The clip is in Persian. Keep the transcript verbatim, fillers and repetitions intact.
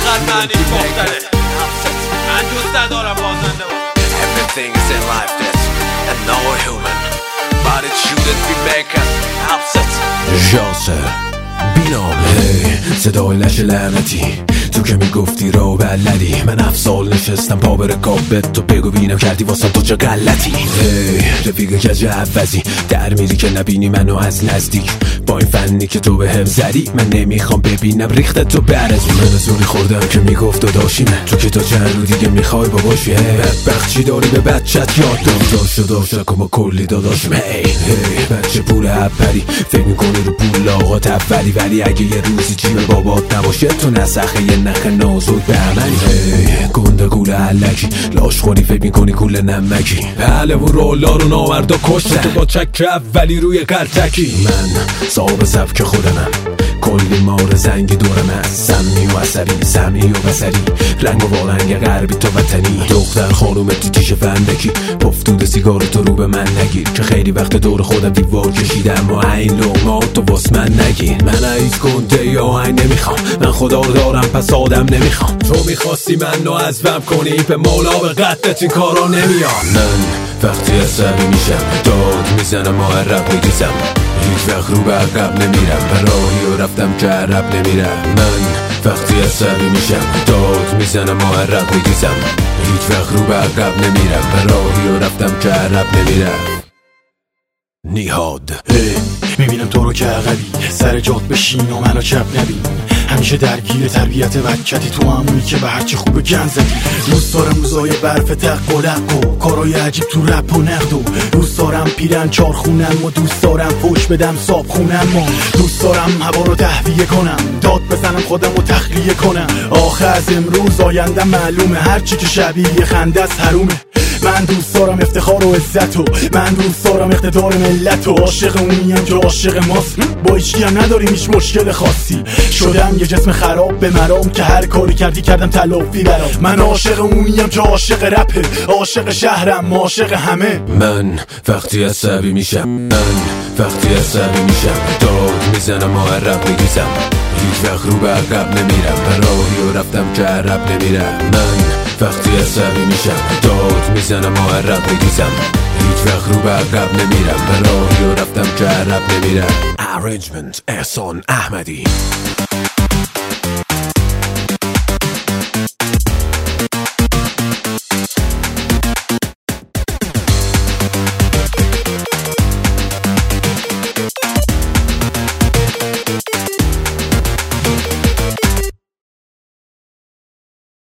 چقدر معنیش مختلف. من دوست ندارم بازنده باشه. Everything is in life that's and no human but it shouldn't be make us upset. جاسر بینامه صدای لش لعنتی تو که میگفتی رو بلدی. من افسال نشستم پا به رکابت تو بگو بینم کردی واسم تو چه غلطی. رفیق کج عوضی در میری که نبینی منو از نزدیک با این فنی که تو به هم زدی. من نمیخوام ببینم ریخت تو برزی. من زوری خوردم که میگفت و داشیمه تو که تا چند رو دیگه میخوای باباشی. بدبخت چی داری به بچت یاد دار داشت و داشت کما کلی داداشم. هی هی بچه پول عبری فکر میکنی رو پول لاغات اولی ولی اگه یه روزی جیب بابات نباشه تو نسخه یه نخ نازک به عملی. گنده گول علکی لاش خونی فکر میکنی گول نمکی. بله و رولا رو ناوردا کشتن تو با چک اولی روی قرتکی. من صاحب سبک خودمم کلی مار زنگی دورم از سمی و عصبی سمی و بسری رنگ و وارنگ غربی تو وطنی. دختر خانوم تیتیش فندکی پفتود سیگار تو رو به من نگیر که خیلی وقت دور خودم دیوار کشیدم و این لغمات تو واس من نگیر. من عیز کنده یا این نمیخوام من خدا رو دارم پس آدم نمیخوام. تو میخواستی منو عزوم کنی به مولا به قدت این کارا نمیام. من وقتی عصبی میشم داد میزنم معرب میریزم هیچ وقت رو به عقب نمیرم براهی و رفتم که عرب نمیرم. من وقتی عصبی میشم داد میزنم معرب میریزم هیچ وقت رو به عقب نمیرم براهی و رفتم که عرب نمیرم. نیهاد میبینم تو رو که عقبی سر جات بشین و منو چپ نبین. همیشه درگیر تربیت بچتی تو همونی که به هرچی خوبه گن زدی. دوست دارم روزای برف تق و لق و کارای عجیب تو رپ و نقد و دوست دارم پیرن چار خونم و دوست دارم فوش بدم صاب خونم و دوست دارم هوا رو تهویه کنم داد بزنم خودم رو تخلیه کنم. آخه از امروز آیندم معلومه هرچی که شبیه خنده است حرومه. من دوست دارم افتخار و عزت و من دوست دارم اقتدار ملت و عاشق اونیم که عاشق ماست. با هیچکی هم نداریم هیچ مشکل خاصی. شدم یه جسم خراب به مرام که هر کاری کردی کردم تلافی برام. من عاشق اونیم که عاشق رپه عاشق شهرم عاشق همه. من وقتی عصبی میشم من وقتی عصبی میشم داد میزنم معرب میریزم هیچ وقت رو به عقب نمیرم براهی و رفتم که عرب نمیرم. من وقتی عصبی میشم داد میزنم معرب میریزم هیچ وقت رو به عقب نمیرم براهی و رفتم که عرب نمیرم. Arrangement احسان احمدی.